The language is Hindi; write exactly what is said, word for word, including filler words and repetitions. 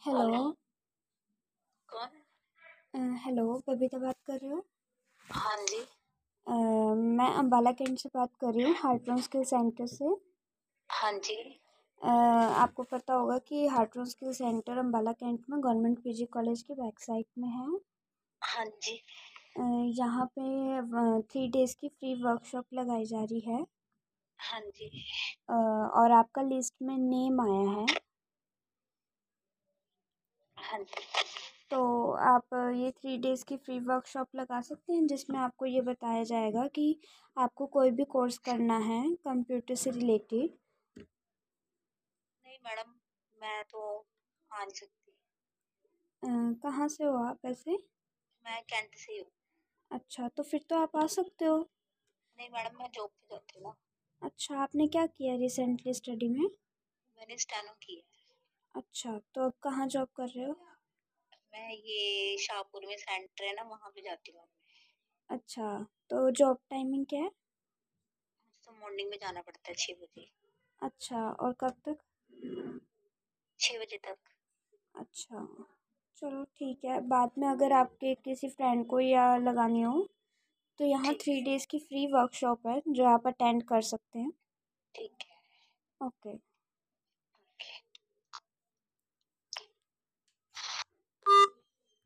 हेलो। कौन? अ, हेलो, बबीता बात कर रहे हो? हाँ जी। अ, मैं अम्बाला कैंट से बात कर रही हूँ, हार्ट्रॉन स्किल सेंटर से। हाँ जी। अ, आपको पता होगा कि Hartron skill centre Ambala cantt में गवर्नमेंट पीजी कॉलेज की बैक साइड में है। हाँ जी। अ, यहाँ पे थ्री डेज़ की फ्री वर्कशॉप लगाई जा रही है। हाँ जी। अ, और आपका लिस्ट में नेम आया है। हाँ जी। तो आप ये थ्री डेज़ की फ्री वर्कशॉप लगा सकते हैं, जिसमें आपको ये बताया जाएगा कि आपको कोई भी कोर्स करना है कंप्यूटर से रिलेटेड। नहीं मैडम, मैं तो आ नहीं सकती। अ, कहाँ से हो आप ऐसे? मैं कैंट से ही हूँ। अच्छा, तो फिर तो आप आ सकते हो। नहीं मैडम, मैं जॉब पे जाती हूँ ना। अच्छा, आपने क्या किया रिसेंटली स्टडी में? मैंने स्टेनो की है। अच्छा, तो अब कहाँ जॉब कर रहे हो? मैं ये शाहपुर में सेंटर है ना, वहाँ पे जाती हूँ। अच्छा, तो जॉब टाइमिंग क्या है? मुझे तो मॉर्निंग में जाना पड़ता है छः बजे। अच्छा, और कब तक? छः बजे तक। अच्छा, चलो ठीक है। बाद में अगर आपके किसी फ्रेंड को या लगानी हो तो यहाँ ठीक थ्री है। डेज़ की फ्री वर्कशॉप है जो आप अटेंड कर सकते हैं। ठीक है। ओके।